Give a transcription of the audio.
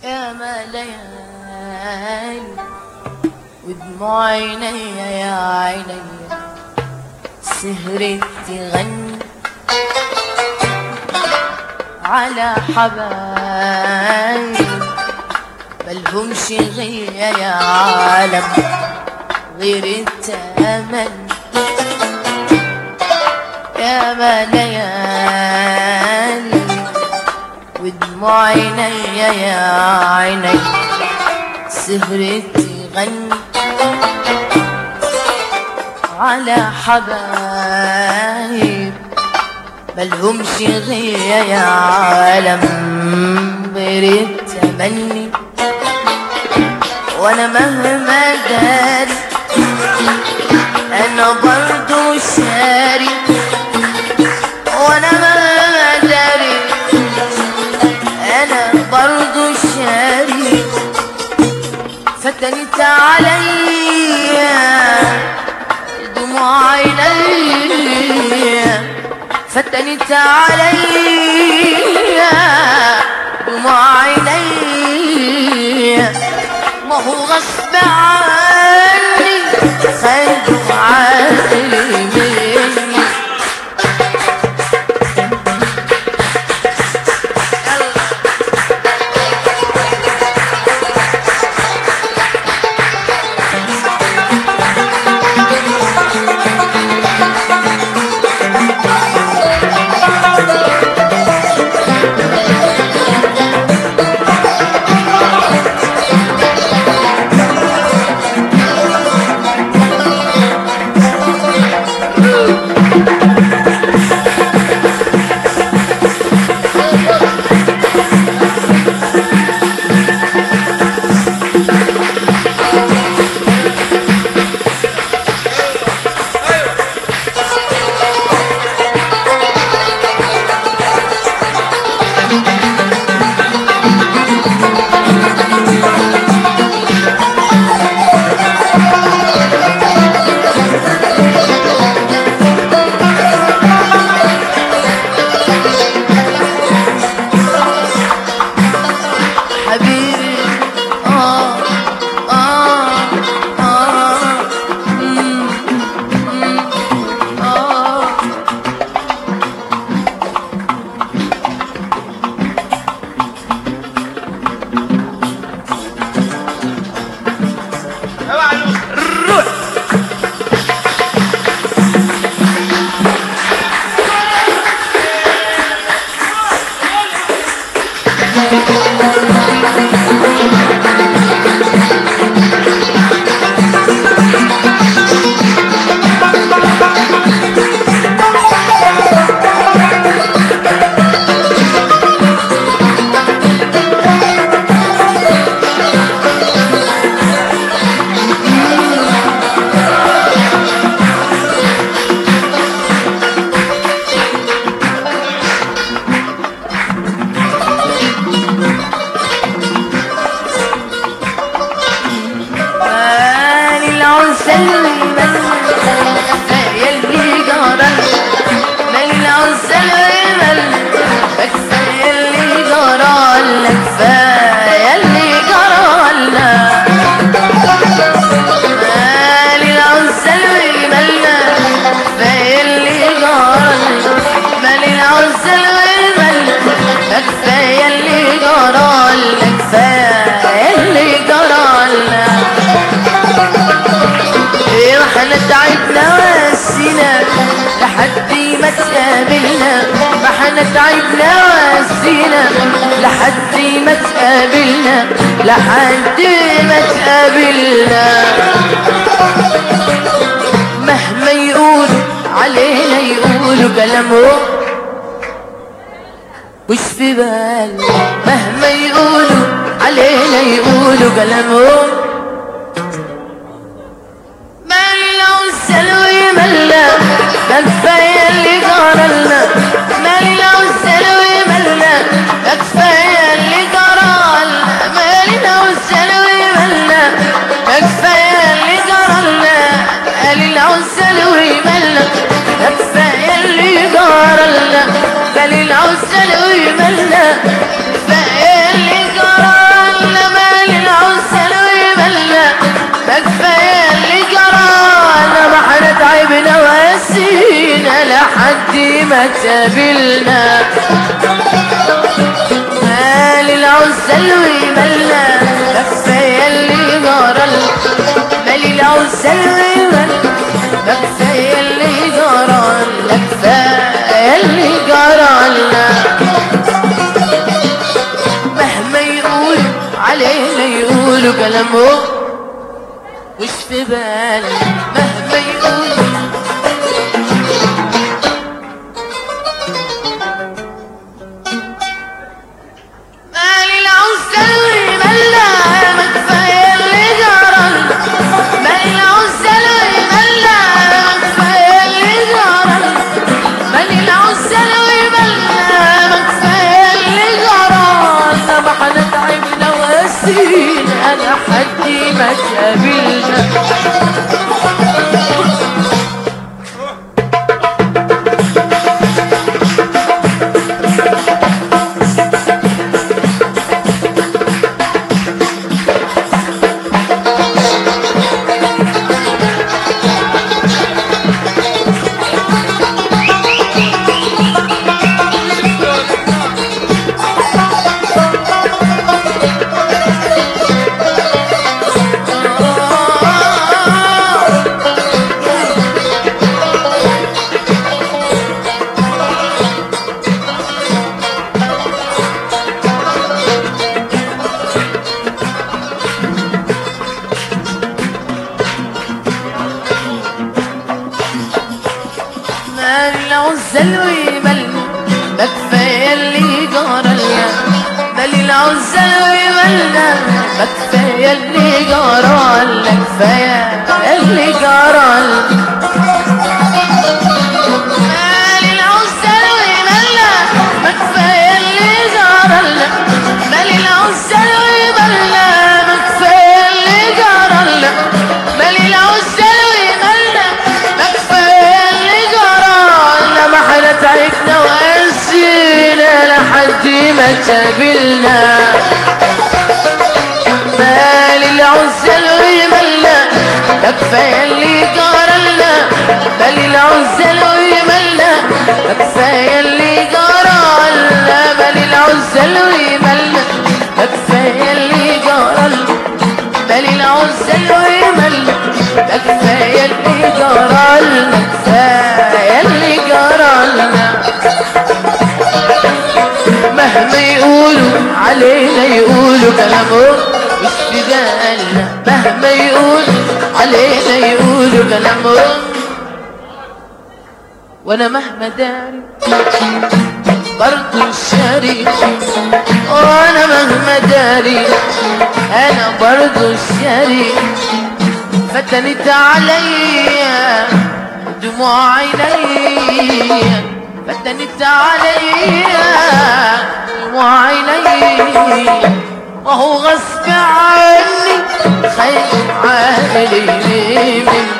يا ما ليالي ودموع عيني يا عيني سهرت تغني على حبايب ملهمش غير يا عالم غير التمني. يا ما ليالي ودموع عيني يا عيني سهرت تغني على حبايب ملهمش غير يا عالم غير التمني. وانا مهما داري انا برضو شاري، وانا مهما داري انا برضو شاري. فتنت عليا دموع عيني، فتنت عليا دموع عيني، ما هو غصب عني خدوا عقلي مني. احنا تعبنا واسينا لحد ما تقابلنا، ما احنا تعبنا واسينا لحد ما تقابلنا، لحد ما تقابلنا. مهما يقولوا علينا يقولوا كلامهم مش في بالنا، مهما يقولوا علينا يقولوا كلامهم. ده كفاية اللي جرالنا، مالي لو الثانوي مالنا، ده كفاية اللي جرالنا، مالي لو الثانوي مالنا، ده كفاية اللي جرالنا، مالي لو الثانوي مالنا، ده كفاية اللي جرالنا، مالي لو الثانوي مالنا، كفاية اللي جرالنا. لحد ما تقابلنا. مال العزل ومالنا ده كفاية اللي جرالنا. مال العزل ومالنا ده كفاية اللي جرالنا. كفاية اللي جرالنا. مهما يقولوا علينا يقولوا كلامهم مش في بالي. مهما يقولوا مال العزل ومالنا ما كفاية اللي جرالنا. مال العزل ومالنا ما كفاية اللي جرالنا. مال العزل ومالنا ما كفاية اللي جرالنا. ما احنا تعبنا وقاسينا لحد ما تقابلنا. العزل ومالنا ده كفاية اللي جرالنا. مال العزل ومالنا ده كفاية اللي جرالنا. كفاية اللي جرالنا. مال العزل ومالنا ده كفاية اللي جرالنا. مال العزل ومالنا ده كفاية اللي جرالنا. مال العزل ومالنا ده كفاية اللي جرالنا. ما احنا تعبنا وقاسينا لحد ما تقابلنا. مال العزل ومالنا ده كفاية اللي جرالنا. مال العزل ومالنا ده كفاية اللي جرالنا. مال العزل ومالنا ده كفاية اللي جرالنا. مال العزل ومالنا ده كفاية اللي جرالنا. كفاية اللي جرالنا. مهما يقولوا علينا يقولوا كلامهم مش في بالنا. مهما يقولوا علينا يقولوا كلامهم. وانا مهما داري برضو الشريك. وانا مهما داري انا برضو الشريك. فتنت عليا دموع عينيا. فتنت عليا دموع عينيا. وهو غصب عني خايف علي من